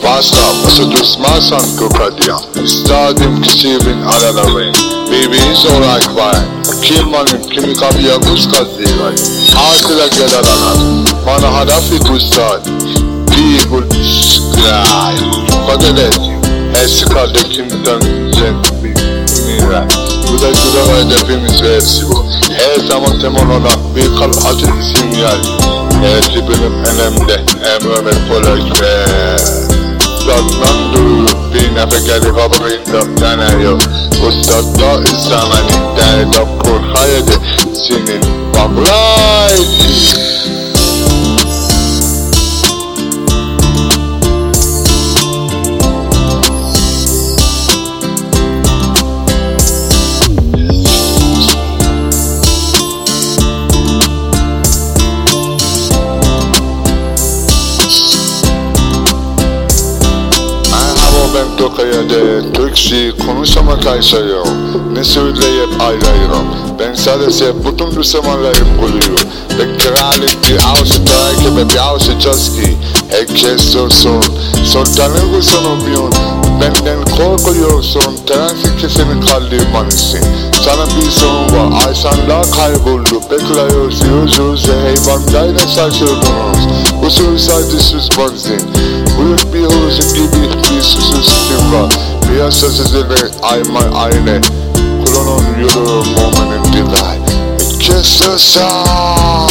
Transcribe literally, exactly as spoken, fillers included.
Basta tutuşmazsan kokadya. İstadim kişinin araların. Baby is alright fine. Kim benim kimi kabiye kuz kazıyla. Artıla gel aralar. Bana hadafi kuzlar. People sky. Kadelet. Eskikalde kimden zevk bir mira. Bu da güzel hedefimiz ve hepsi bu. Her zaman temel olan bir kalp acı sinyal. Hepsi benim elimde. Emrime kolay ve Uzatman durup bir nefekeli kabrinde deniyor. Uzatma izlemeni derdim kur haydi senin vallahi. Ben Tokaya'da Türkçe konuşamakaysayo. Ne söyleyip ayrayırım. Ben sadece bütün Müslümanlarım buluyor. Ve kraliyeti avşıda gibi bir avşıcazki. Herkes sorsun. Sultanı kusanıbyon. Benden korkuyorsun. Transi kesini kaldırman için. Sana bir sorun var. Aysanlar kayboldu. Bekliyorsunuz. Heyvanlarla şaşırdınız. Usul sadece benzin. Büyük bir hızı gibi bir susuzluk var. Piyasasızlığı ayman aile. Kullanın yolu momenin dilay. İki sasa.